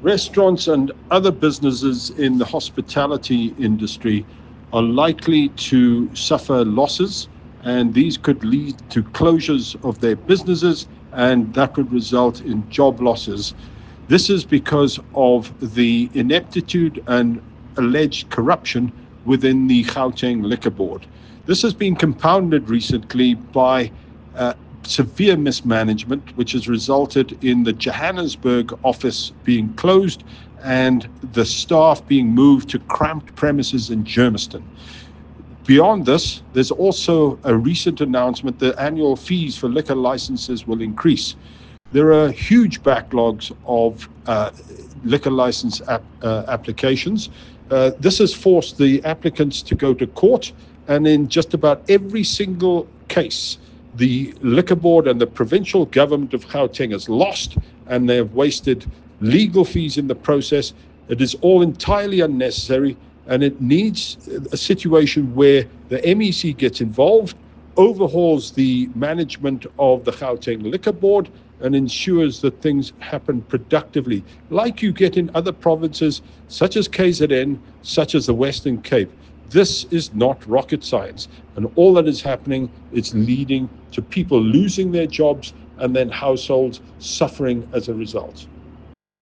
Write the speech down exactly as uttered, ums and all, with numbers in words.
Restaurants and other businesses in the hospitality industry are likely to suffer losses, and these could lead to closures of their businesses, and that would result in job losses. This is because of the ineptitude and alleged corruption within the Gauteng Liquor Board. This has been compounded recently by uh, severe mismanagement, which has resulted in the Johannesburg office being closed and the staff being moved to cramped premises in Germiston. Beyond this, there's also a recent announcement that annual fees for liquor licenses will increase. There are huge backlogs of uh, liquor license ap- uh, applications. Uh, this has forced the applicants to go to court, and in just about every single case, the liquor board and the provincial government of Gauteng has lost, and they have wasted legal fees in the process. It is all entirely unnecessary, and it needs a situation where the M E C gets involved, overhauls the management of the Gauteng Liquor Board, and ensures that things happen productively, like you get in other provinces, such as K Z N, such as the Western Cape. This is not rocket science, and all that is happening is leading to people losing their jobs and then households suffering as a result.